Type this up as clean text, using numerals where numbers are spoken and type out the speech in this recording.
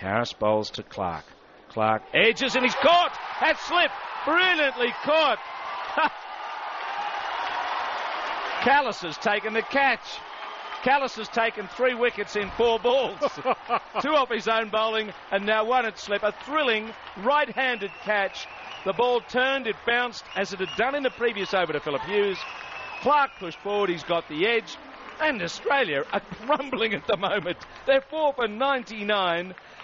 Harris bowls to Clark. Clark edges and he's caught. That slip, brilliantly caught. Callis has taken the catch. Callis has taken 3 wickets in 4 balls. 2 off his own bowling and now 1 at slip. A thrilling right-handed catch. The ball turned, it bounced as it had done in the previous over to Philip Hughes. Clark pushed forward, he's got the edge. And Australia are crumbling at the moment. They're 4 for 99.